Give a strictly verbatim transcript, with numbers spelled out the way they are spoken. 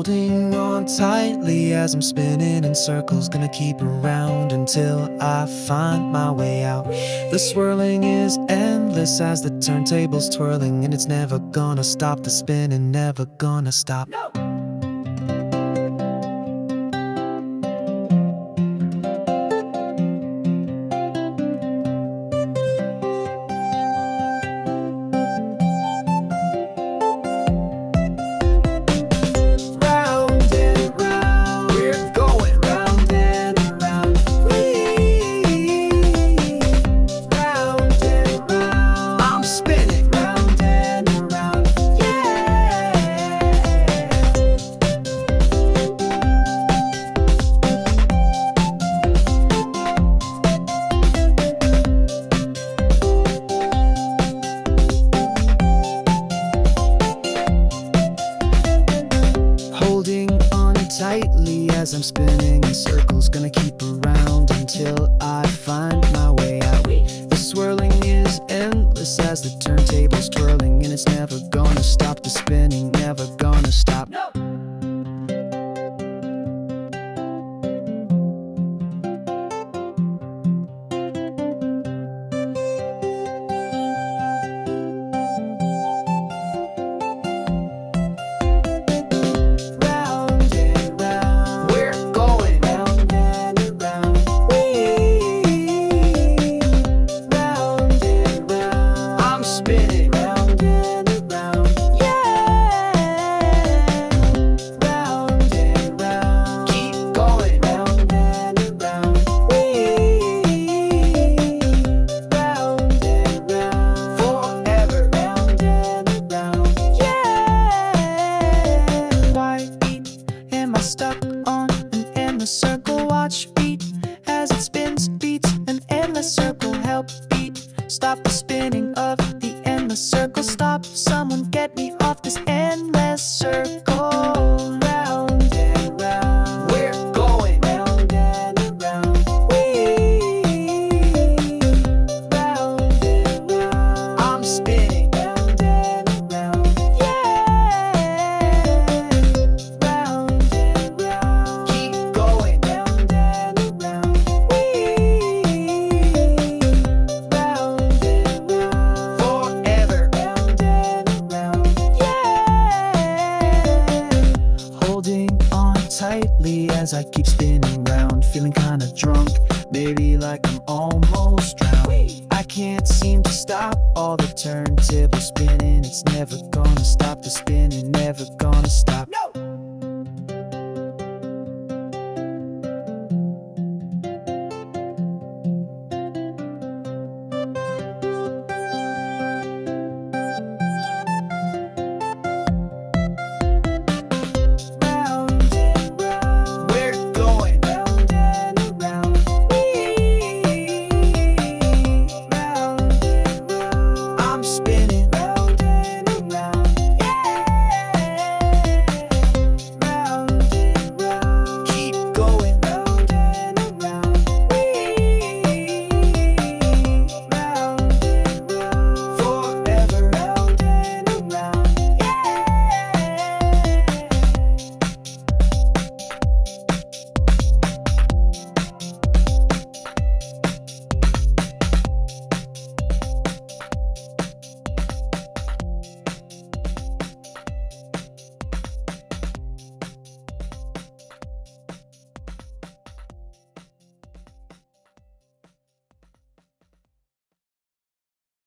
Holding on tightly as I'm spinning in circles, gonna keep around until I find my way out. The swirling is endless as the turntable's twirling, and it's never gonna stop. The spinning never gonna stop. No. Tightly as I'm spinning in circles, gonna keep around until I find my way out. The swirling is endless as the turntable's twirling, and it's never gonna stop. The spinning never gonna stop. No. Stuck on an endless circle, watch beat as it spins, beats an endless circle. Help beat, stop the spinning of the endless circle. Stop, someone get me off this endless circle. Round and round, we're going round and round. We round and round, I'm spinning round and round. Tightly as I keep spinning round, feeling kinda drunk, maybe like I'm almost drowned. I can't seem to stop all the turntable spinning. It's never gonna stop. The spinning never gonna stop.